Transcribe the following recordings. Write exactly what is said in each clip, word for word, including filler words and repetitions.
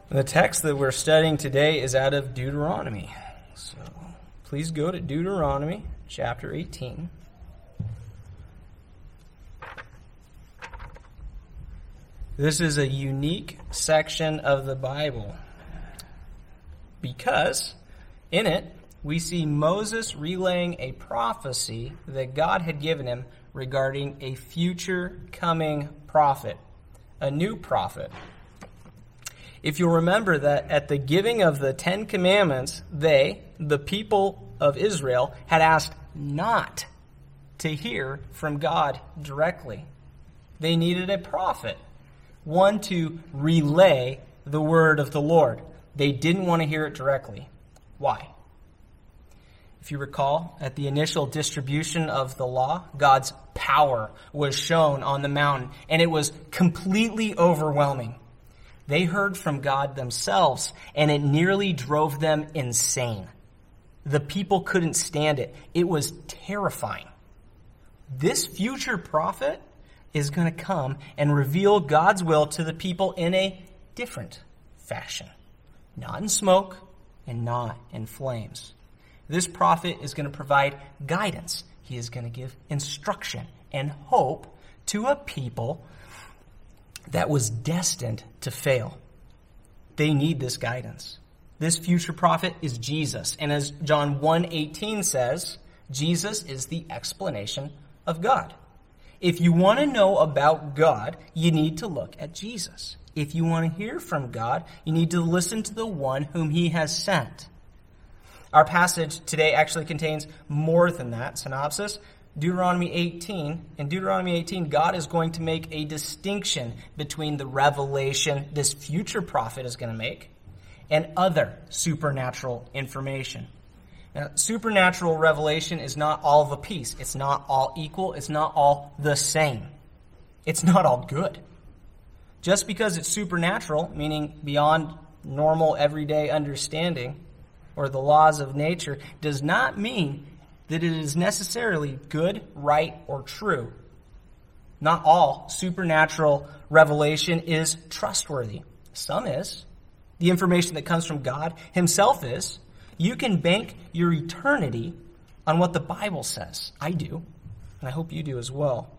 The text that we're studying today is out of Deuteronomy. So please go to Deuteronomy chapter eighteen. This is a unique section of the Bible because in it we see Moses relaying a prophecy that God had given him regarding a future coming prophet, a new prophet. If you'll remember that at the giving of the Ten Commandments, they, the people of Israel, had asked not to hear from God directly. They needed a prophet, one to relay the word of the Lord. They didn't want to hear it directly. Why? If you recall, at the initial distribution of the law, God's power was shown on the mountain, and it was completely overwhelming. They heard from God themselves, and it nearly drove them insane. The people couldn't stand it. It was terrifying. This future prophet is going to come and reveal God's will to the people in a different fashion. Not in smoke and not in flames. This prophet is going to provide guidance. He is going to give instruction and hope to a people that was destined to fail. They need this guidance. This future prophet is Jesus. And as John one eighteen says, Jesus is the explanation of God. If you want to know about God, you need to look at Jesus. If you want to hear from God, you need to listen to the one whom he has sent. Our passage today actually contains more than that synopsis. Deuteronomy eighteen. In Deuteronomy eighteen, God is going to make a distinction between the revelation this future prophet is going to make and other supernatural information. Now, supernatural revelation is not all of a piece. It's not all equal. It's not all the same. It's not all good. Just because it's supernatural, meaning beyond normal everyday understanding or the laws of nature, does not mean that it is necessarily good, right, or true. Not all supernatural revelation is trustworthy. Some is. The information that comes from God himself is. You can bank your eternity on what the Bible says. I do, and I hope you do as well.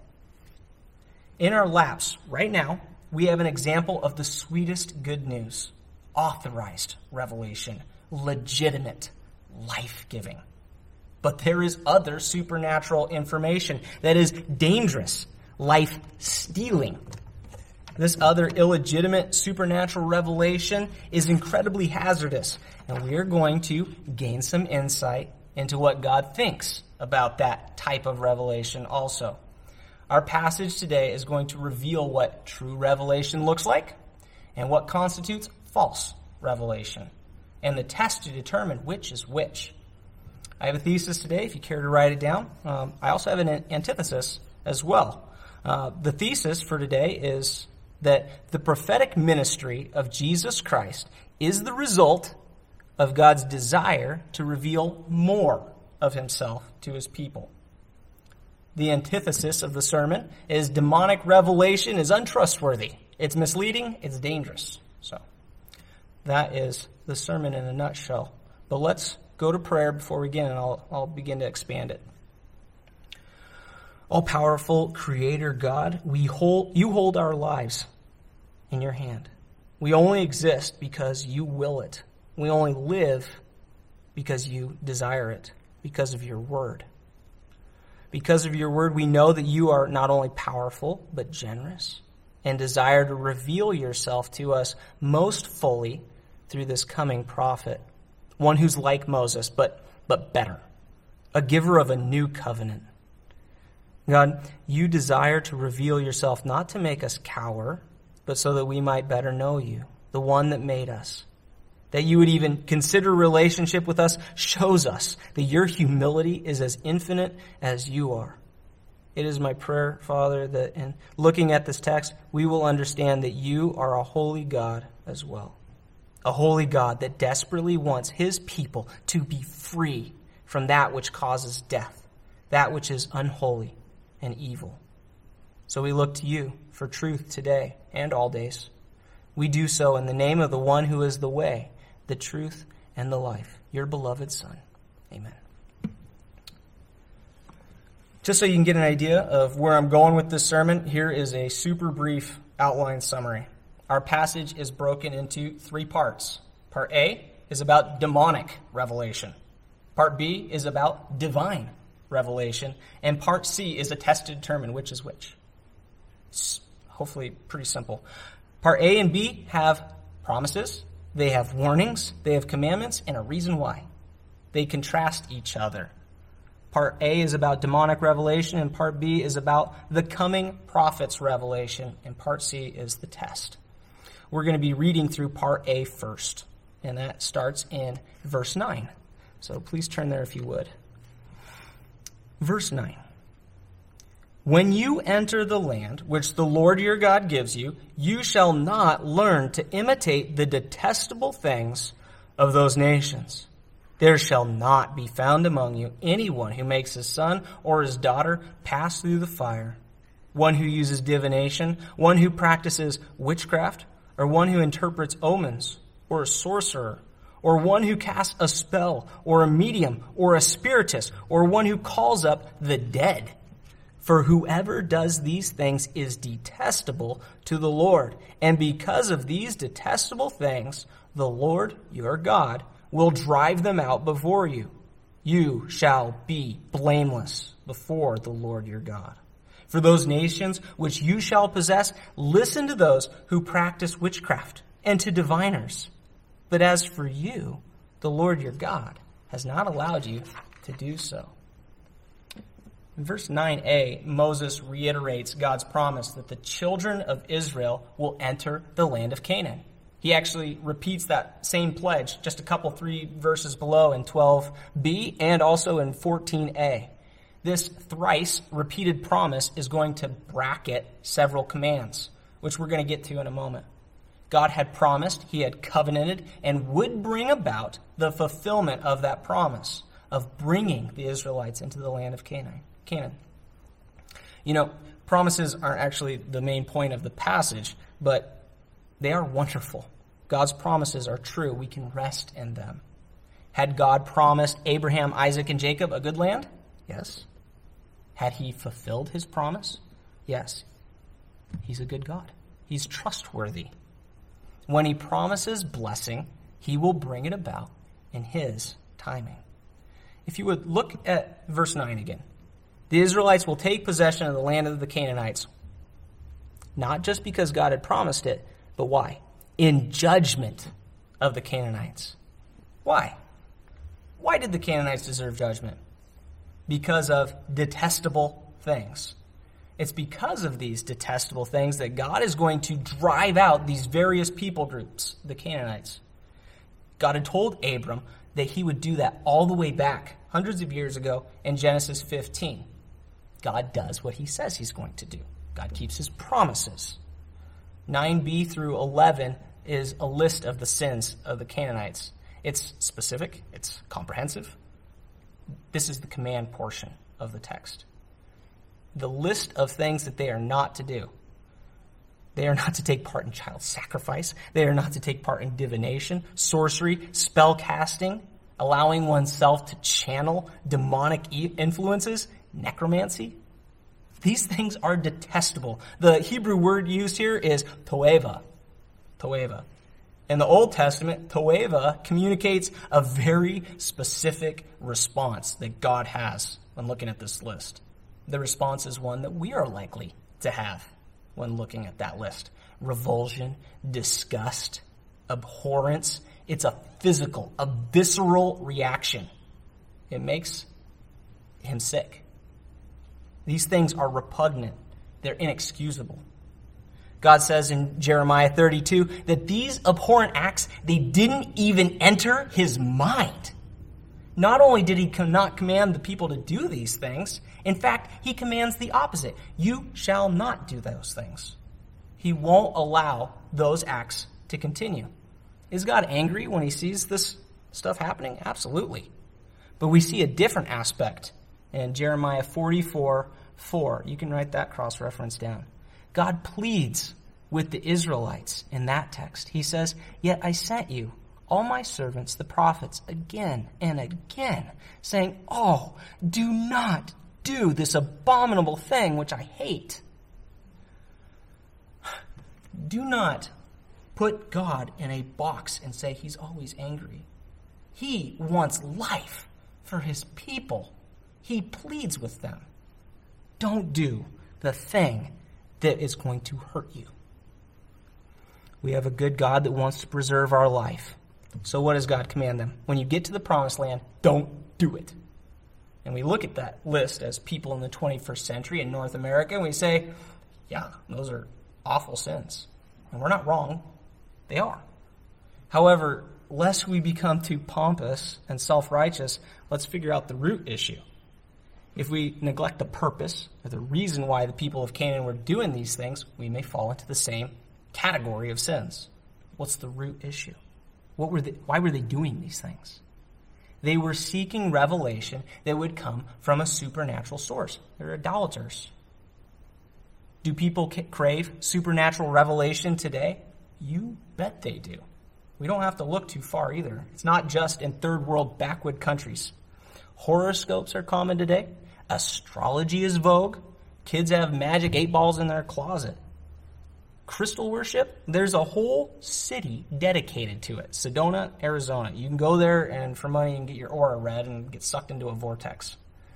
In our laps right now, we have an example of the sweetest good news. Authorized revelation. Legitimate. Life-giving. But there is other supernatural information that is dangerous, life-stealing. This other illegitimate supernatural revelation is incredibly hazardous, and we are going to gain some insight into what God thinks about that type of revelation also. Our passage today is going to reveal what true revelation looks like and what constitutes false revelation, and the test to determine which is which. I have a thesis today, if you care to write it down. Um, I also have an antithesis as well. Uh, the thesis for today is that the prophetic ministry of Jesus Christ is the result of God's desire to reveal more of himself to his people. The antithesis of the sermon is demonic revelation is untrustworthy. It's misleading. It's dangerous. So that is the sermon in a nutshell. But let's go to prayer before we begin, and I'll, I'll begin to expand it. All-powerful Creator God, we hold, you hold our lives in your hand. We only exist because you will it. We only live because you desire it, because of your word. Because of your word, we know that you are not only powerful, but generous, and desire to reveal yourself to us most fully through this coming prophet. One who's like Moses, but but better. A giver of a new covenant. God, you desire to reveal yourself not to make us cower, but so that we might better know you, the one that made us. That you would even consider relationship with us shows us that your humility is as infinite as you are. It is my prayer, Father, that in looking at this text, we will understand that you are a holy God as well. A holy God that desperately wants his people to be free from that which causes death, that which is unholy and evil. So we look to you for truth today and all days. We do so in the name of the one who is the way, the truth, and the life, your beloved Son. Amen. Just so you can get an idea of where I'm going with this sermon, here is a super brief outline summary. Our passage is broken into three parts. Part A is about demonic revelation. Part B is about divine revelation. And Part C is a test to determine which is which. It's hopefully pretty simple. Part A and B have promises, they have warnings, they have commandments, and a reason why. They contrast each other. Part A is about demonic revelation, and Part B is about the coming prophet's revelation, and Part C is the test. We're going to be reading through Part A first, and that starts in verse nine. So please turn there if you would. Verse nine. When you enter the land which the Lord your God gives you, you shall not learn to imitate the detestable things of those nations. There shall not be found among you anyone who makes his son or his daughter pass through the fire, one who uses divination, one who practices witchcraft, or one who interprets omens, or a sorcerer, or one who casts a spell, or a medium, or a spiritist, or one who calls up the dead. For whoever does these things is detestable to the Lord. And because of these detestable things, the Lord your God will drive them out before you. You shall be blameless before the Lord your God. For those nations which you shall possess, listen to those who practice witchcraft and to diviners. But as for you, the Lord your God has not allowed you to do so. In verse nine a, Moses reiterates God's promise that the children of Israel will enter the land of Canaan. He actually repeats that same pledge just a couple, three verses below in twelve b and also in fourteen a. This thrice repeated promise is going to bracket several commands, which we're going to get to in a moment. God had promised, he had covenanted, and would bring about the fulfillment of that promise of bringing the Israelites into the land of Canaan. Canaan. You know, promises aren't actually the main point of the passage, but they are wonderful. God's promises are true. We can rest in them. Had God promised Abraham, Isaac, and Jacob a good land? Yes. Had he fulfilled his promise? Yes. He's a good God. He's trustworthy. When he promises blessing, he will bring it about in his timing. If you would look at verse nine again. The Israelites will take possession of the land of the Canaanites. Not just because God had promised it, but why? In judgment of the Canaanites. Why? Why did the Canaanites deserve judgment? Because of detestable things. It's because of these detestable things that God is going to drive out these various people groups, the Canaanites. God had told Abram that he would do that all the way back hundreds of years ago in Genesis fifteen. God does what he says he's going to do. God keeps his promises. nine b through eleven is a list of the sins of the Canaanites. It's specific. It's comprehensive. This is the command portion of the text. The list of things that they are not to do. They are not to take part in child sacrifice. They are not to take part in divination, sorcery, spell casting, allowing oneself to channel demonic influences, necromancy. These things are detestable. The Hebrew word used here is toeva. Toeva. In the Old Testament, toeva communicates a very specific response that God has when looking at this list. The response is one that we are likely to have when looking at that list. Revulsion, disgust, abhorrence. It's a physical, a visceral reaction. It makes him sick. These things are repugnant. They're inexcusable. God says in Jeremiah thirty-two that these abhorrent acts, they didn't even enter his mind. Not only did he not command the people to do these things, in fact, he commands the opposite. You shall not do those things. He won't allow those acts to continue. Is God angry when he sees this stuff happening? Absolutely. But we see a different aspect in Jeremiah forty-four four. You can write that cross-reference down. God pleads with the Israelites in that text. He says, "Yet I sent you, all my servants, the prophets, again and again, saying, oh, do not do this abominable thing which I hate." Do not put God in a box and say he's always angry. He wants life for his people. He pleads with them. Don't do the thing that is going to hurt you. We have a good God that wants to preserve our life. So what does God command them? When you get to the promised land, don't do it. And we look at that list as people in the twenty-first century in North America, and we say, yeah, those are awful sins. And we're not wrong. They are. However, lest we become too pompous and self-righteous, let's figure out the root issue. If we neglect the purpose or the reason why the people of Canaan were doing these things, we may fall into the same category of sins. What's the root issue? What were they, why were they doing these things? They were seeking revelation that would come from a supernatural source. They're idolaters. Do people crave supernatural revelation today? You bet they do. We don't have to look too far either. It's not just in third world backward countries. Horoscopes are common today. Astrology is vogue. Kids have magic eight balls in their closet. Crystal worship, there's a whole city dedicated to it. Sedona, Arizona. You can go there and for money you can get your aura read and get sucked into a vortex.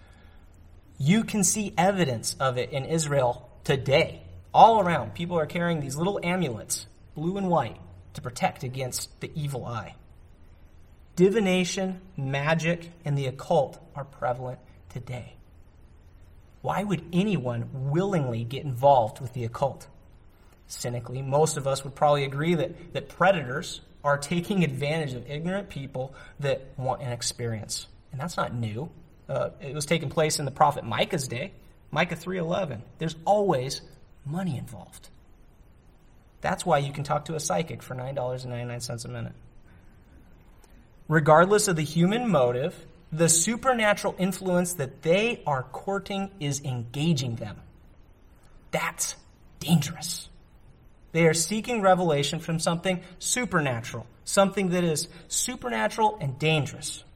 You can see evidence of it in Israel today. All around, people are carrying these little amulets, blue and white, to protect against the evil eye. Divination, magic, and the occult are prevalent today. Why would anyone willingly get involved with the occult? Cynically, most of us would probably agree that, that predators are taking advantage of ignorant people that want an experience. And that's not new. Uh, it was taking place in the prophet Micah's day. Micah three eleven. There's always money involved. That's why you can talk to a psychic for nine dollars and ninety-nine cents a minute. Regardless of the human motive, the supernatural influence that they are courting is engaging them. That's dangerous. They are seeking revelation from something supernatural, something that is supernatural and dangerous.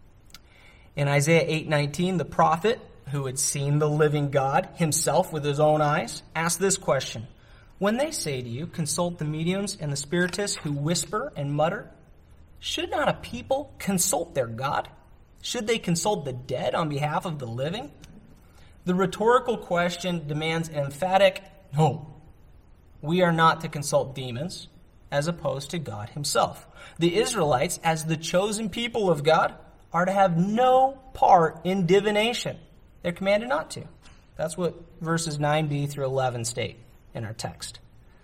In Isaiah eight nineteen, the prophet, who had seen the living God himself with his own eyes, asked this question: when they say to you, consult the mediums and the spiritists who whisper and mutter, should not a people consult their God? Should they consult the dead on behalf of the living? The rhetorical question demands an emphatic no. We are not to consult demons as opposed to God himself. The Israelites, as the chosen people of God, are to have no part in divination. They're commanded not to. That's what verses nine b through eleven state in our text.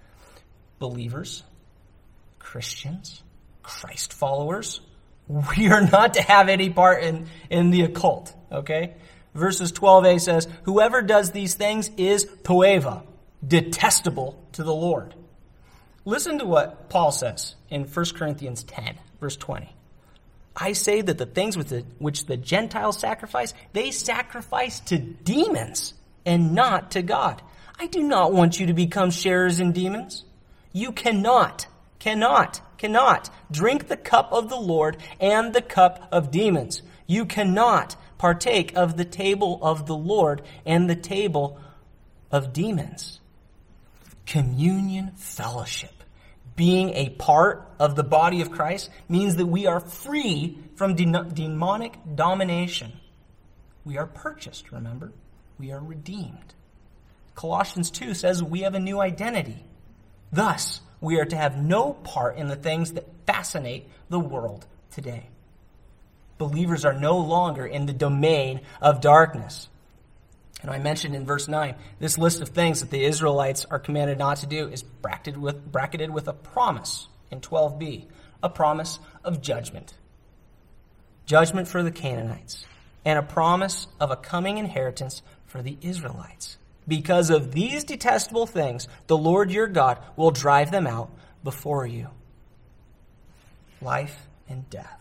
Believers, Christians, Christ followers, we are not to have any part in, in the occult, okay? Verses twelve a says, whoever does these things is toeva, detestable to the Lord. Listen to what Paul says in First Corinthians ten, verse twenty. I say that the things with the, which the Gentiles sacrifice, they sacrifice to demons and not to God. I do not want you to become sharers in demons. You cannot, cannot, cannot drink the cup of the Lord and the cup of demons. You cannot partake of the table of the Lord and the table of demons. Communion fellowship, being a part of the body of Christ, means that we are free from de- demonic domination. We are purchased, remember? We are redeemed. Colossians two says we have a new identity. Thus, we are to have no part in the things that fascinate the world today. Believers are no longer in the domain of darkness. And I mentioned in verse nine, this list of things that the Israelites are commanded not to do is bracketed with, bracketed with a promise in twelve b, a promise of judgment. Judgment for the Canaanites, and a promise of a coming inheritance for the Israelites. Because of these detestable things, the Lord your God will drive them out before you. Life and death.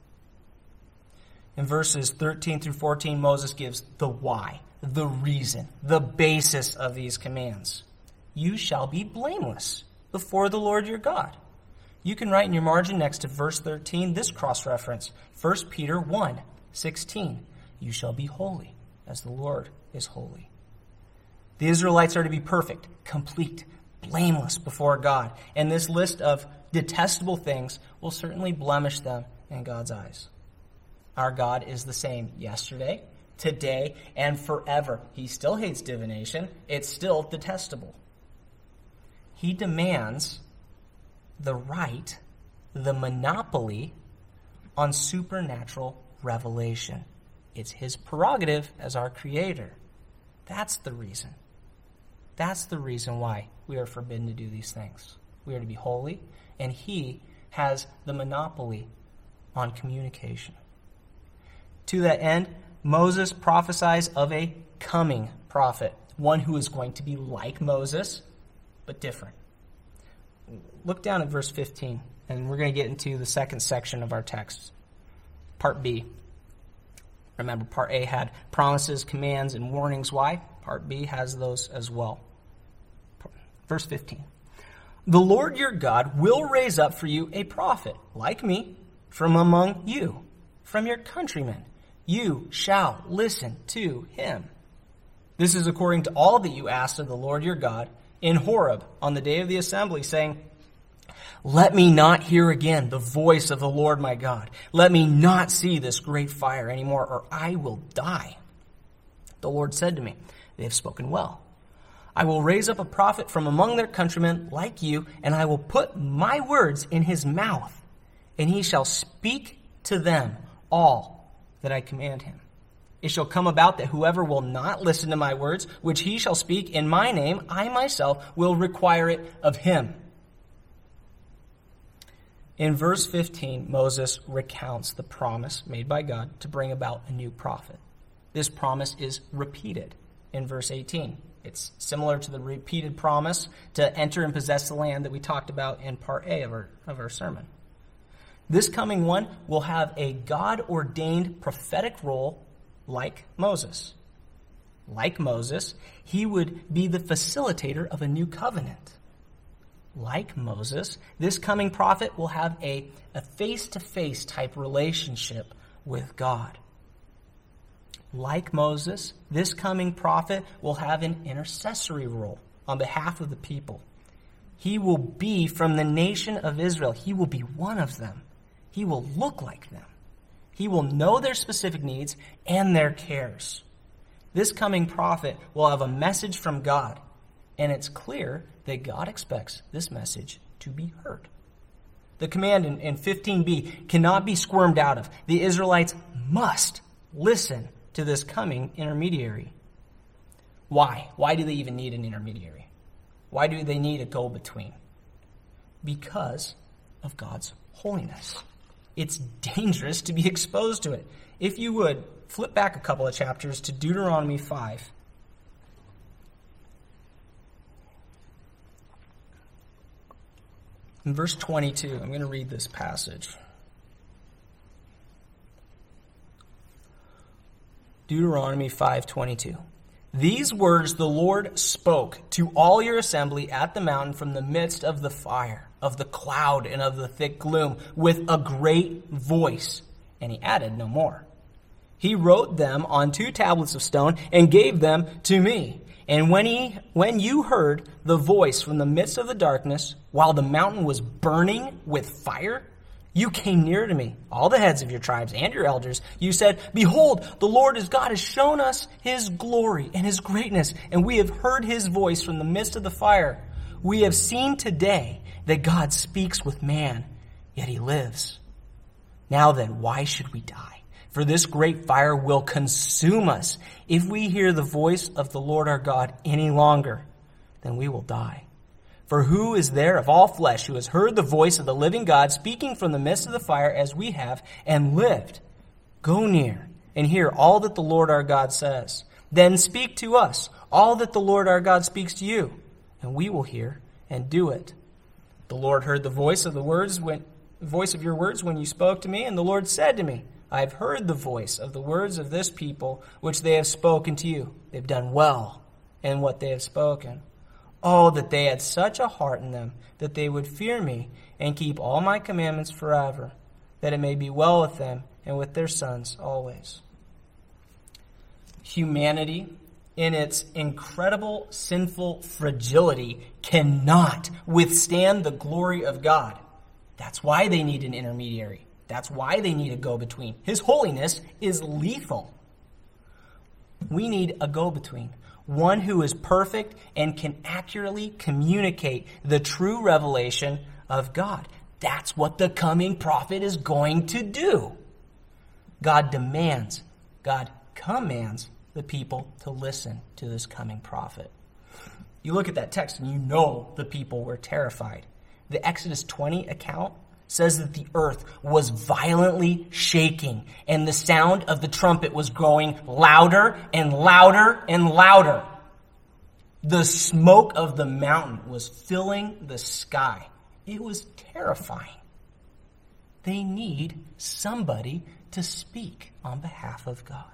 In verses thirteen through fourteen, Moses gives the why, the reason, the basis of these commands. You shall be blameless before the Lord your God. You can write in your margin next to verse thirteen this cross-reference, First Peter one sixteen. You shall be holy as the Lord is holy. The Israelites are to be perfect, complete, blameless before God. And this list of detestable things will certainly blemish them in God's eyes. Our God is the same yesterday, today, and forever. He still hates divination. It's still detestable. He demands the right, the monopoly on supernatural revelation. It's his prerogative as our creator. That's the reason. That's the reason why we are forbidden to do these things. We are to be holy, and he has the monopoly on communication. To that end, Moses prophesies of a coming prophet, one who is going to be like Moses, but different. Look down at verse fifteen, and we're going to get into the second section of our text, part B. Remember, part A had promises, commands, and warnings. Why? Part B has those as well. Verse fifteen. The Lord your God will raise up for you a prophet, like me, from among you, from your countrymen. You shall listen to him. This is according to all that you asked of the Lord your God in Horeb on the day of the assembly, saying, let me not hear again the voice of the Lord my God. Let me not see this great fire anymore, or I will die. The Lord said to me, they have spoken well. I will raise up a prophet from among their countrymen like you, and I will put my words in his mouth, and he shall speak to them all that I command him. It shall come about that whoever will not listen to my words, which he shall speak in my name, I myself will require it of him. In verse fifteen, Moses recounts the promise made by God to bring about a new prophet. This promise is repeated in verse eighteen. It's similar to the repeated promise to enter and possess the land that we talked about in part A of our, of our sermon. This coming one will have a God-ordained prophetic role like Moses. Like Moses, he would be the facilitator of a new covenant. Like Moses, this coming prophet will have a, a face-to-face type relationship with God. Like Moses, this coming prophet will have an intercessory role on behalf of the people. He will be from the nation of Israel. He will be one of them. He will look like them. He will know their specific needs and their cares. This coming prophet will have a message from God, and it's clear that God expects this message to be heard. The command in, in fifteen b cannot be squirmed out of. The Israelites must listen to this coming intermediary. Why? Why do they even need an intermediary? Why do they need a go-between? Because of God's holiness. It's dangerous to be exposed to it. If you would, flip back a couple of chapters to Deuteronomy five. In verse twenty-two, I'm going to read this passage. Deuteronomy five twenty-two. These words the Lord spoke to all your assembly at the mountain from the midst of the fire, of the cloud, and of the thick gloom, with a great voice. And he added no more. He wrote them on two tablets of stone and gave them to me. And when he, when you heard the voice from the midst of the darkness, while the mountain was burning with fire, you came near to me, all the heads of your tribes and your elders. You said, behold, the Lord as God has shown us his glory and his greatness, and we have heard his voice from the midst of the fire. We have seen today that God speaks with man, yet he lives. Now then, why should we die? For this great fire will consume us. If we hear the voice of the Lord our God any longer, then we will die. For who is there of all flesh who has heard the voice of the living God speaking from the midst of the fire as we have and lived? Go near and hear all that the Lord our God says. Then speak to us all that the Lord our God speaks to you, and we will hear and do it. The Lord heard the voice of the words when the voice of your words when you spoke to me, and the Lord said to me, I have heard the voice of the words of this people which they have spoken to you. They've done well in what they have spoken. Oh, that they had such a heart in them, that they would fear me and keep all my commandments forever, that it may be well with them and with their sons always. Humanity, in its incredible sinful fragility, cannot withstand the glory of God. That's why they need an intermediary. That's why they need a go-between. His holiness is lethal. We need a go-between, one who is perfect and can accurately communicate the true revelation of God. That's what the coming prophet is going to do. God demands, God commands the people to listen to this coming prophet. You look at that text and you know the people were terrified. The Exodus twenty account says that the earth was violently shaking and the sound of the trumpet was growing louder and louder and louder. The smoke of the mountain was filling the sky. It was terrifying. They need somebody to speak on behalf of God.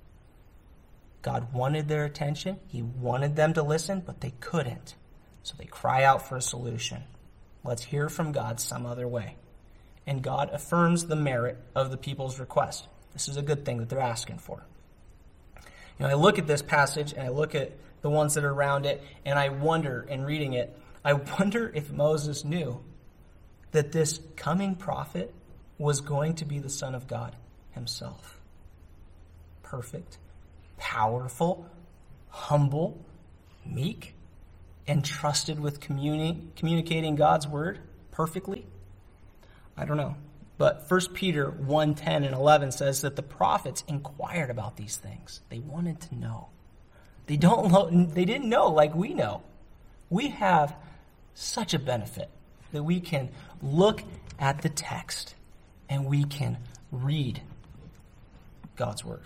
God wanted their attention. He wanted them to listen, but they couldn't. So they cry out for a solution. Let's hear from God some other way. And God affirms the merit of the people's request. This is a good thing that they're asking for. You know, I look at this passage and I look at the ones that are around it, and I wonder, in reading it, I wonder if Moses knew that this coming prophet was going to be the Son of God himself. Perfect, powerful, humble, meek, and trusted with communi- communicating God's word perfectly. I don't know. But First Peter one ten and eleven says that the prophets inquired about these things. They wanted to know. They don't know, they didn't know like we know. We have such a benefit that we can look at the text and we can read God's word.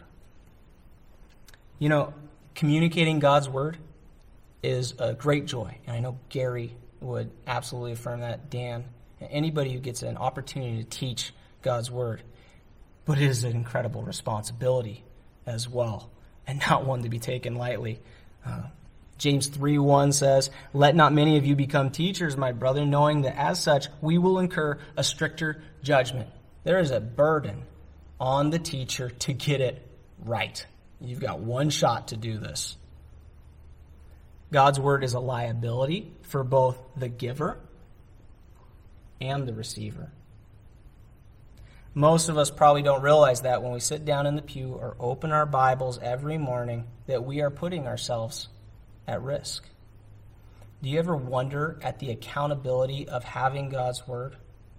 You know, communicating God's word is a great joy. And I know Gary would absolutely affirm that, Dan, anybody who gets an opportunity to teach God's word. But it is an incredible responsibility as well, and not one to be taken lightly. Uh, James three one says, "Let not many of you become teachers, my brother, knowing that as such we will incur a stricter judgment." There is a burden on the teacher to get it right. You've got one shot to do this. God's word is a liability for both the giver and the receiver. Most of us probably don't realize that when we sit down in the pew or open our Bibles every morning, that we are putting ourselves at risk. Do you ever wonder at the accountability of having God's word?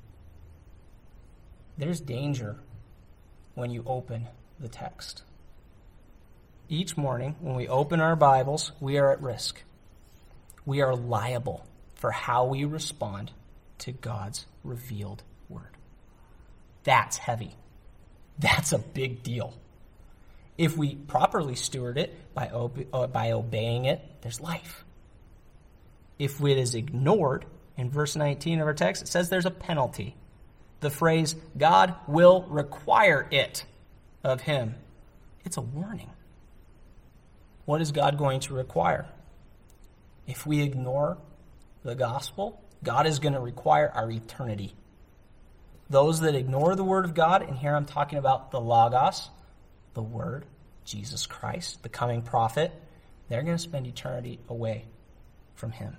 There's danger when you open the text. Each morning, when we open our Bibles, we are at risk. We are liable for how we respond to God's revealed word. That's heavy. That's a big deal. If we properly steward it by, obe- uh, by obeying it, there's life. If it is ignored, in verse nineteen of our text, it says there's a penalty. The phrase, God will require it of him. It's a warning. What is God going to require? If we ignore the gospel, God is going to require our eternity. Those that ignore the word of God, and here I'm talking about the Logos, the word, Jesus Christ, the coming prophet, they're going to spend eternity away from him.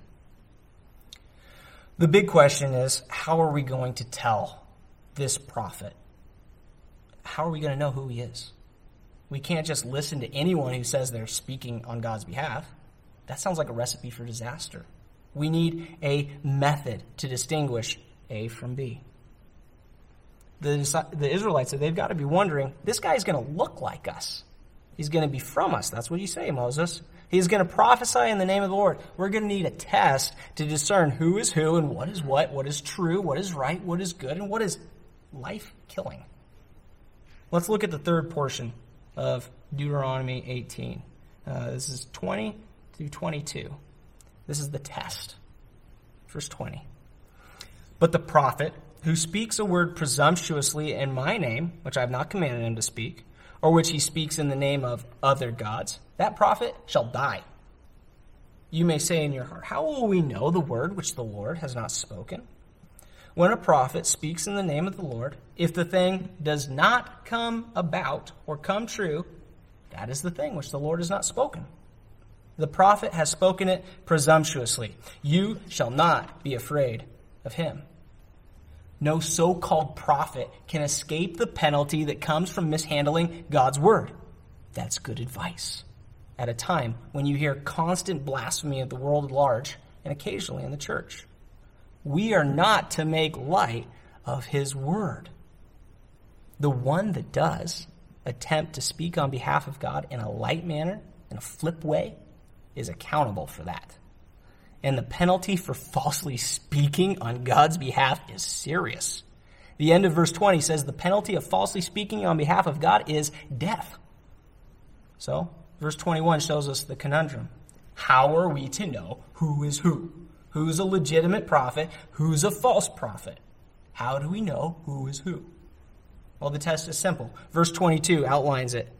The big question is, how are we going to tell this prophet? How are we going to know who he is? We can't just listen to anyone who says they're speaking on God's behalf. That sounds like a recipe for disaster. We need a method to distinguish A from B. The, the Israelites, they've got to be wondering, this guy's going to look like us. He's going to be from us. That's what you say, Moses. He's going to prophesy in the name of the Lord. We're going to need a test to discern who is who and what is what, what is true, what is right, what is good, and what is life-killing. Let's look at the third portion of Deuteronomy eighteen. Uh, this is twenty through twenty-two. This is the test. Verse twenty. But the prophet who speaks a word presumptuously in my name, which I have not commanded him to speak, or which he speaks in the name of other gods, that prophet shall die. You may say in your heart, how will we know the word which the Lord has not spoken? When a prophet speaks in the name of the Lord, if the thing does not come about or come true, that is the thing which the Lord has not spoken. The prophet has spoken it presumptuously. You shall not be afraid of him. No so-called prophet can escape the penalty that comes from mishandling God's word. That's good advice at a time when you hear constant blasphemy of the world at large and occasionally in the church. We are not to make light of his word. The one that does attempt to speak on behalf of God in a light manner, in a flip way, is accountable for that. And the penalty for falsely speaking on God's behalf is serious. The end of verse twenty says the penalty of falsely speaking on behalf of God is death. So, verse twenty-one shows us the conundrum. How are we to know who is who? Who's a legitimate prophet? Who's a false prophet? How do we know who is who? Well, the test is simple. Verse twenty-two outlines it.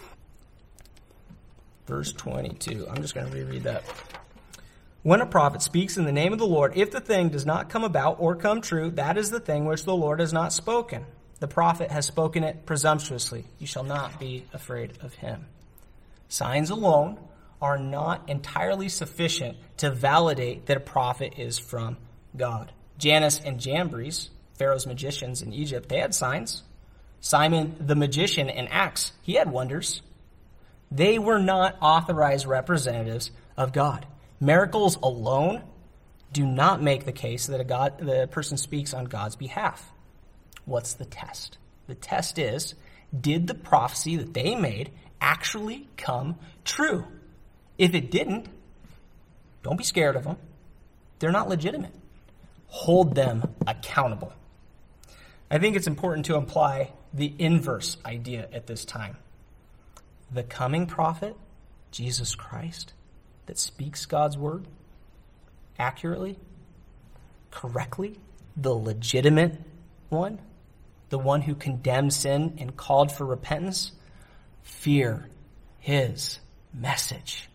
Verse twenty-two. I'm just going to reread that. When a prophet speaks in the name of the Lord, if the thing does not come about or come true, that is the thing which the Lord has not spoken. The prophet has spoken it presumptuously. You shall not be afraid of him. Signs alone are not entirely sufficient to validate that a prophet is from God. Jannes and Jambres, Pharaoh's magicians in Egypt, they had signs. Simon the magician in Acts, he had wonders. They were not authorized representatives of God. Miracles alone do not make the case that a God, the person speaks on God's behalf. What's the test? The test is, did the prophecy that they made actually come true? If it didn't, don't be scared of them. They're not legitimate. Hold them accountable. I think it's important to apply the inverse idea at this time. The coming prophet, Jesus Christ, that speaks God's word accurately, correctly, the legitimate one, the one who condemned sin and called for repentance, fear his message.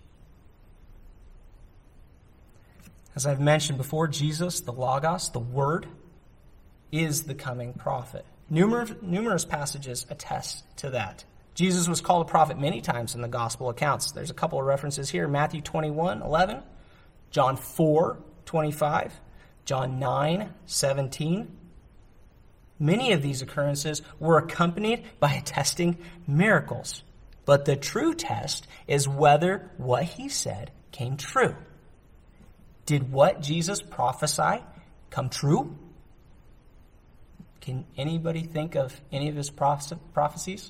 As I've mentioned before, Jesus, the Logos, the Word, is the coming prophet. Numerous, numerous passages attest to that. Jesus was called a prophet many times in the gospel accounts. There's a couple of references here. Matthew twenty-one eleven, John four twenty-five, John nine seventeen. Many of these occurrences were accompanied by attesting miracles. But the true test is whether what he said came true. Did what Jesus prophesied come true? Can anybody think of any of his prophecies?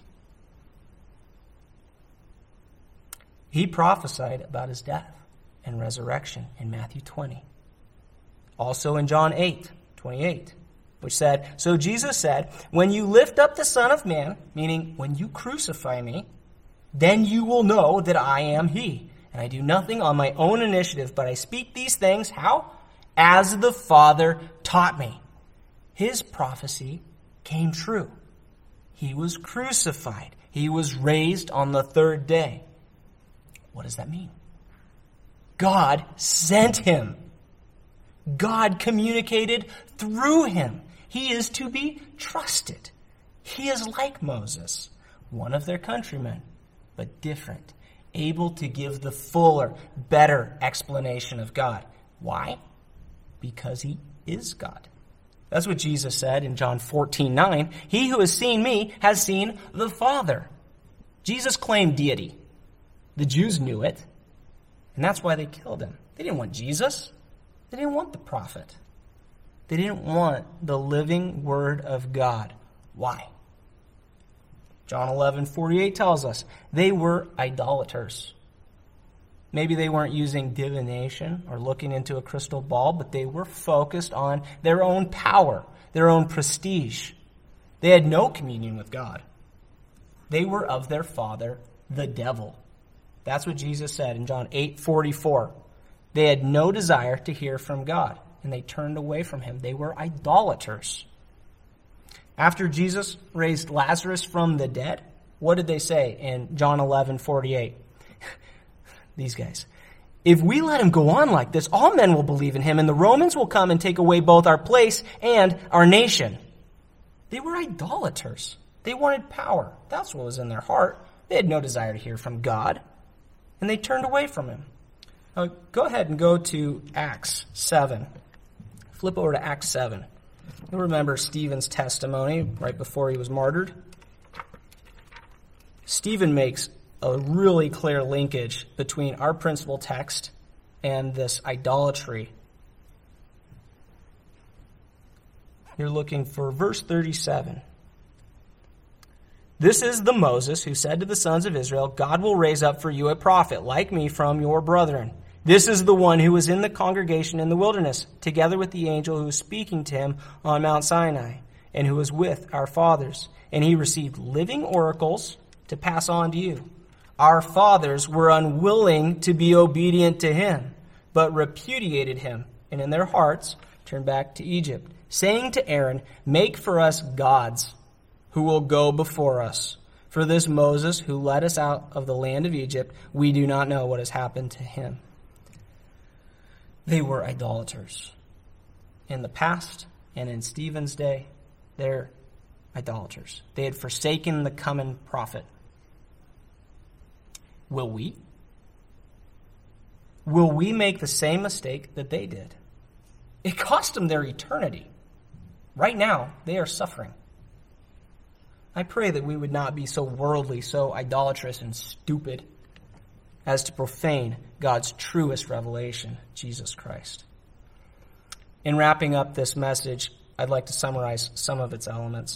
He prophesied about his death and resurrection in Matthew twenty. Also in John eight twenty-eight, which said, so Jesus said, when you lift up the Son of Man, meaning when you crucify me, then you will know that I am he. And I do nothing on my own initiative, but I speak these things, how? As the Father taught me. His prophecy came true. He was crucified. He was raised on the third day. What does that mean? God sent him. God communicated through him. He is to be trusted. He is like Moses, one of their countrymen, but different, able to give the fuller, better explanation of God. Why? Because he is God. That's what Jesus said in John fourteen nine. He who has seen me has seen the Father. Jesus claimed deity. The Jews knew it, and that's why they killed him. They didn't want Jesus. They didn't want the prophet. They didn't want the living word of God. Why? John eleven forty-eight tells us they were idolaters. Maybe they weren't using divination or looking into a crystal ball, but they were focused on their own power, their own prestige. They had no communion with God. They were of their father, the devil. That's what Jesus said in John eight forty-four. They had no desire to hear from God, and they turned away from him. They were idolaters. After Jesus raised Lazarus from the dead, what did they say in John eleven forty-eight? These guys. If we let him go on like this, all men will believe in him, and the Romans will come and take away both our place and our nation. They were idolaters. They wanted power. That's what was in their heart. They had no desire to hear from God, and they turned away from him. Uh, go ahead and go to Acts seven. Flip over to Acts seven. You'll remember Stephen's testimony right before he was martyred. Stephen makes a really clear linkage between our principal text and this idolatry. You're looking for verse thirty-seven. This is the Moses who said to the sons of Israel, God will raise up for you a prophet like me from your brethren. This is the one who was in the congregation in the wilderness, together with the angel who was speaking to him on Mount Sinai, and who was with our fathers. And he received living oracles to pass on to you. Our fathers were unwilling to be obedient to him, but repudiated him, and in their hearts turned back to Egypt, saying to Aaron, make for us gods who will go before us. For this Moses who led us out of the land of Egypt, we do not know what has happened to him. They were idolaters. In the past and in Stephen's day, they're idolaters. They had forsaken the coming prophet. Will we? Will we make the same mistake that they did? It cost them their eternity. Right now, they are suffering. I pray that we would not be so worldly, so idolatrous and stupid as to profane God's truest revelation, Jesus Christ. In wrapping up this message, I'd like to summarize some of its elements.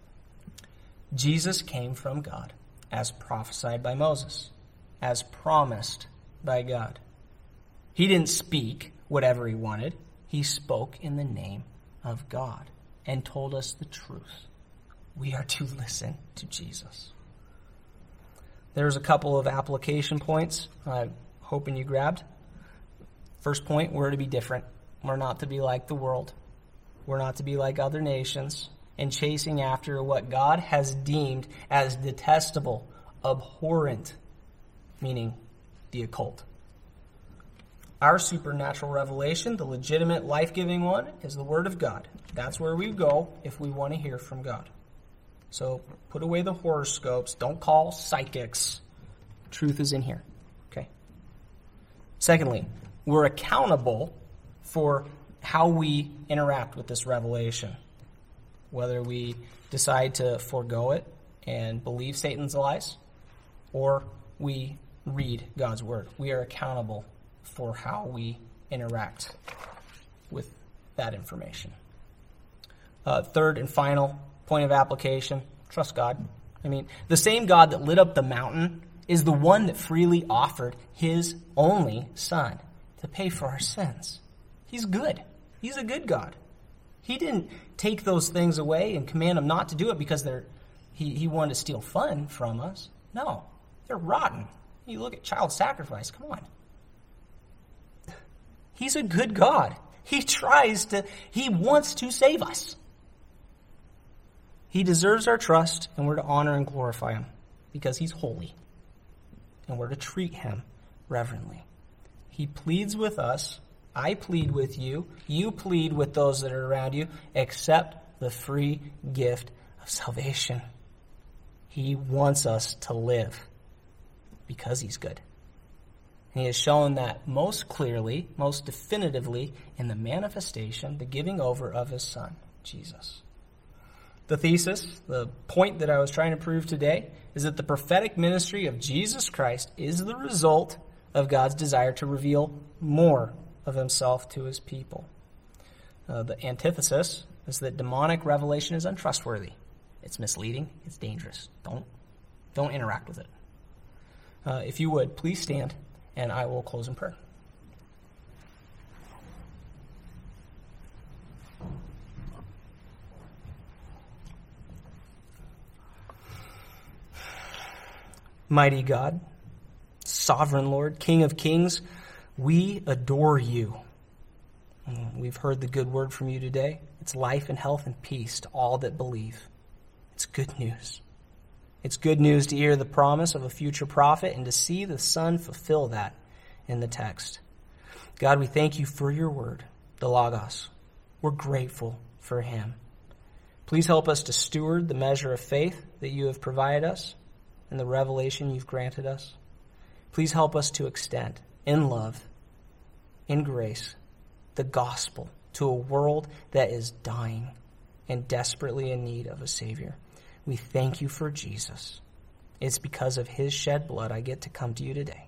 Jesus came from God, as prophesied by Moses, as promised by God. He didn't speak whatever he wanted. He spoke in the name of God and told us the truth. We are to listen to Jesus. There's a couple of application points I'm hoping you grabbed. First point, we're to be different. We're not to be like the world. We're not to be like other nations and chasing after what God has deemed as detestable, abhorrent, meaning the occult. Our supernatural revelation, the legitimate, life-giving one, is the Word of God. That's where we go if we want to hear from God. So put away the horoscopes. Don't call psychics. Truth is in here. Okay. Secondly, we're accountable for how we interact with this revelation. Whether we decide to forego it and believe Satan's lies, or we read God's Word. We are accountable for how we interact with that information. Uh, third and final point of application, trust God. I mean, the same God that lit up the mountain is the one that freely offered his only Son to pay for our sins. He's good. He's a good God. He didn't take those things away and command them not to do it because they're he, he wanted to steal fun from us. No, they're rotten. You look at child sacrifice. Come on. He's a good God. He tries to, he wants to save us. He deserves our trust, and we're to honor and glorify him because he's holy. And we're to treat him reverently. He pleads with us. I plead with you. You plead with those that are around you. Accept the free gift of salvation. He wants us to live because he's good. And he has shown that most clearly, most definitively in the manifestation, the giving over of his Son, Jesus. The thesis, the point that I was trying to prove today, is that the prophetic ministry of Jesus Christ is the result of God's desire to reveal more of himself to his people. Uh, the antithesis is that demonic revelation is untrustworthy. It's misleading. It's dangerous. Don't, don't interact with it. Uh, if you would, please stand, and I will close in prayer. Mighty God, sovereign Lord, King of kings, we adore you. We've heard the good word from you today. It's life and health and peace to all that believe. It's good news. It's good news to hear the promise of a future prophet and to see the Son fulfill that in the text. God, we thank you for your word, the Logos. We're grateful for him. Please help us to steward the measure of faith that you have provided us and the revelation you've granted us. Please help us to extend in love, in grace, the gospel to a world that is dying and desperately in need of a Savior. We thank you for Jesus. It's because of his shed blood I get to come to you today.